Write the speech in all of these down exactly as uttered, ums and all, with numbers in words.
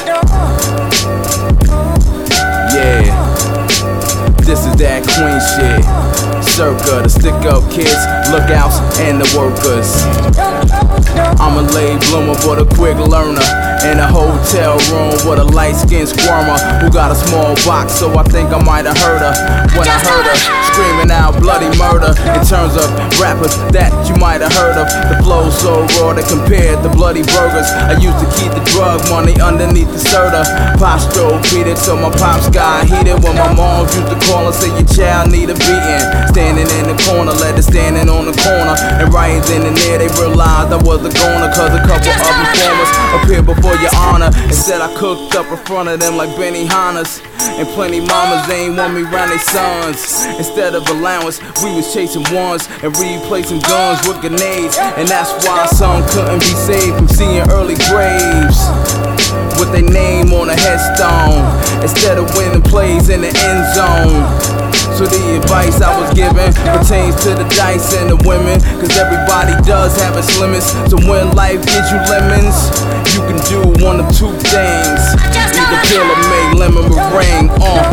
Yeah, this is that queen shit. Circa, the stick-up kids, lookouts, and the workers. I'm a late bloomer but a quick learner. In a hotel room with a light-skinned squirmer who got a small box, so I think I might have heard her when I heard her screaming out bloody murder. In terms of rappers that you might have heard of, the flow so raw they compared to bloody burgers. I used to keep the drug money underneath the soda. Pop stroke heated, so my pops got heated when my moms used to call and say your child need a beating. Standing in the corner, led to standing on the corner, and right then and there they realized I was a goner, cause a couple of informers appeared before your honor and said I cooked up in front of them like Benny Hannas. And plenty mamas, they ain't want me round their sons. Instead of allowance, we was chasing ones and replacing guns with grenades. And that's why some couldn't be saved from seeing early graves with their name on a headstone, instead of winning plays in the end zone. So the advice I was given pertains to the dice and the women, cause everybody does have its limits. So when life gives you lemons, you can do one of two things: either peel or make lemon meringue. Uh.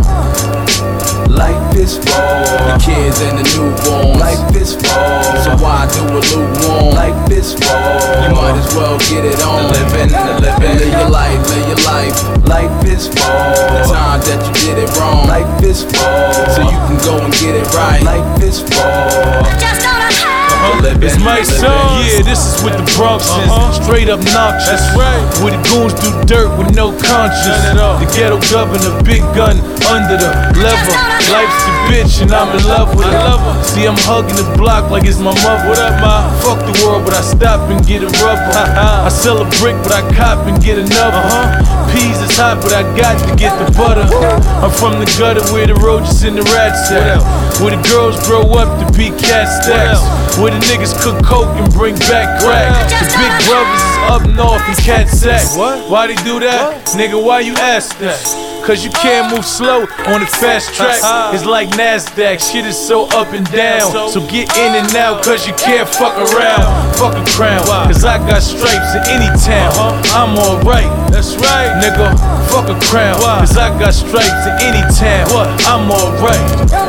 Life is for the kids and the newborns. Life is for, so why do a lukewarm? Life is for, you might as well get it on. The living, the living, live your life, live your life. Life is for the time that you did it wrong. Life is for, so you can go and get it right. Life is for. Uh-huh. It's my song. Yeah, this is with the Bronx is uh-huh. Straight up noxious. That's right. Where the goons do dirt with no conscience. The ghetto governor, big gun under the lever. Life's a bitch and I'm in love with her. I love her. See, I'm hugging the block like it's my mother. What up, ma? Fuck the world, but I stop and get a rubber. I sell a brick, but I cop and get another. Uh-huh. Peas is hot, but I got to get the butter. I'm from the gutter where the roaches and the rats at. Where the girls grow up to be cat stacks. Where the niggas cook coke and bring back crack. The big brothers is up north in Cat Sack. Why they do that? What? Nigga, why you ask that? Cause you can't move slow on the fast track. It's like NASDAQ, shit is so up and down. So get in and out cause you can't fuck around. Fuck a crown, cause I got stripes in any town. I'm alright, that's right, nigga. Fuck a crown, cause I got stripes in any town. I'm alright.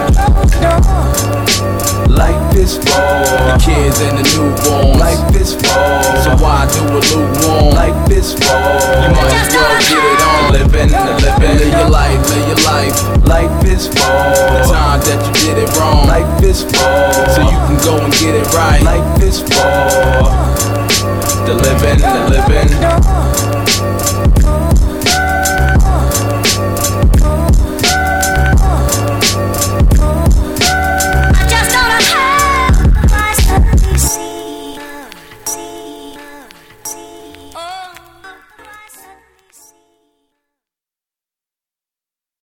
Life is for the kids and the newborns. Life is for, so why do a lukewarm? Life is for, you might as well get it on. The living, the living, live your life, live your life. Life is for the time that you did it wrong. Life is for, so you can go and get it right. Life is for the living, the living.